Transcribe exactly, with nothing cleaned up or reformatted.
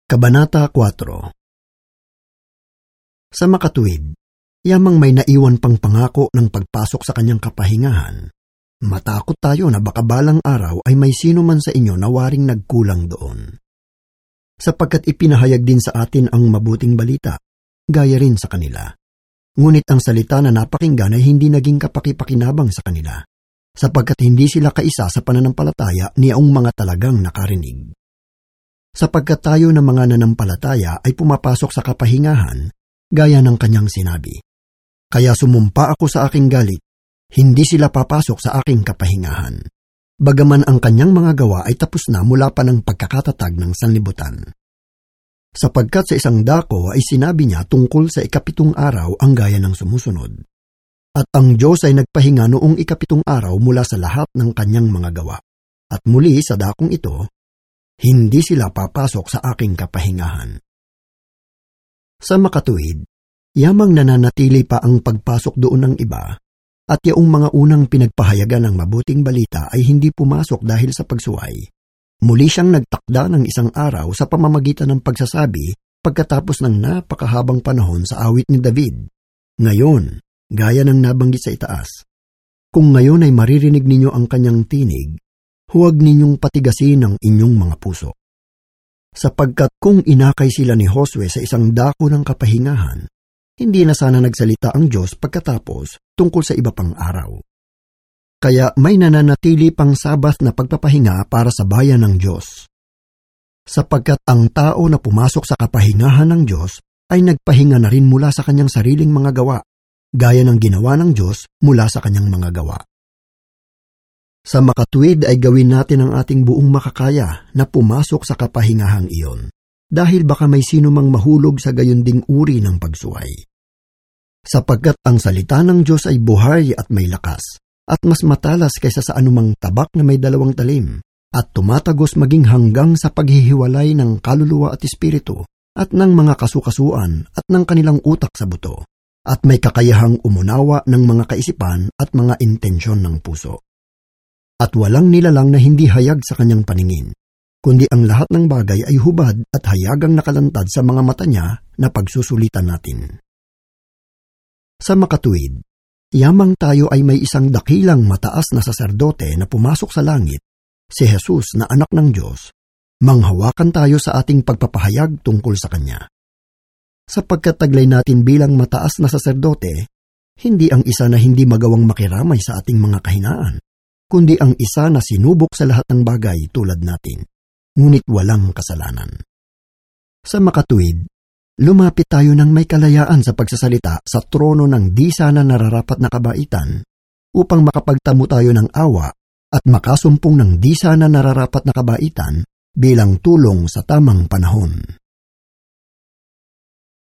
Kabanata four. Sa makatuwid, yamang may naiwan pang pangako ng pagpasok sa kanyang kapahingahan, matakot tayo na baka balang araw ay may sino man sa inyo na waring nagkulang doon. Sapagkat ipinahayag din sa atin ang mabuting balita, gaya rin sa kanila. Ngunit ang salita na napakinggan ay hindi naging kapakipakinabang sa kanila, sapagkat hindi sila kaisa sa pananampalataya niyaong mga talagang nakarinig. Sapagkat tayo na mga nanampalataya ay pumapasok sa kapahingahan, gaya ng kanyang sinabi. Kaya sumumpa ako sa aking galit, hindi sila papasok sa aking kapahingahan. Bagaman ang kanyang mga gawa ay tapos na mula pa ng pagkakatatag ng sanlibutan. Sapagkat sa isang dako ay sinabi niya tungkol sa ikapitong araw ang gaya ng sumusunod. At ang Diyos ay nagpahinga noong ikapitong araw mula sa lahat ng kanyang mga gawa. At muli sa dakong ito, hindi sila papasok sa aking kapahingahan. Sa makatuwid, yamang nananatili pa ang pagpasok doon ng iba, at yaong mga unang pinagpahayagan ng mabuting balita ay hindi pumasok dahil sa pagsuway. Muli siyang nagtakda ng isang araw sa pamamagitan ng pagsasabi pagkatapos ng napakahabang panahon sa awit ni David. Ngayon, gaya ng nabanggit sa itaas, kung ngayon ay maririnig ninyo ang kanyang tinig, huwag ninyong patigasin ang inyong mga puso. Sapagkat kung inakay sila ni Josue sa isang dako ng kapahingahan, hindi na sana nagsalita ang Diyos pagkatapos tungkol sa iba pang araw. Kaya may nananatili pang Sabat na pagpapahinga para sa bayan ng Diyos. Sapagkat ang tao na pumasok sa kapahingahan ng Diyos ay nagpahinga na rin mula sa kanyang sariling mga gawa, gaya ng ginawa ng Diyos mula sa kanyang mga gawa. Sa makatuwid ay gawin natin ang ating buong makakaya na pumasok sa kapahingahang iyon, dahil baka may sino mang mahulog sa gayunding uri ng pagsuway. Sapagkat ang salita ng Diyos ay buhay at may lakas, at mas matalas kaysa sa anumang tabak na may dalawang talim, at tumatagos maging hanggang sa paghihiwalay ng kaluluwa at espiritu, at ng mga kasukasuan at ng kanilang utak sa buto, at may kakayahang umunawa ng mga kaisipan at mga intensyon ng puso. At walang nilalang na hindi hayag sa kanyang paningin, kundi ang lahat ng bagay ay hubad at hayagang nakalantad sa mga mata niya na pagsusulitan natin. Sa makatuwid, yamang tayo ay may isang dakilang mataas na saserdote na pumasok sa langit, si Jesus na anak ng Diyos, manghawakan tayo sa ating pagpapahayag tungkol sa Kanya. Sapagkat taglay natin bilang mataas na saserdote, hindi ang isa na hindi magawang makiramay sa ating mga kahinaan, kundi ang isa na sinubok sa lahat ng bagay tulad natin, ngunit walang kasalanan. Sa makatuwid, lumapit tayo ng may kalayaan sa pagsasalita sa trono ng di sana nararapat na kabaitan, upang makapagtamo tayo ng awa at makasumpong ng di sana nararapat na kabaitan bilang tulong sa tamang panahon.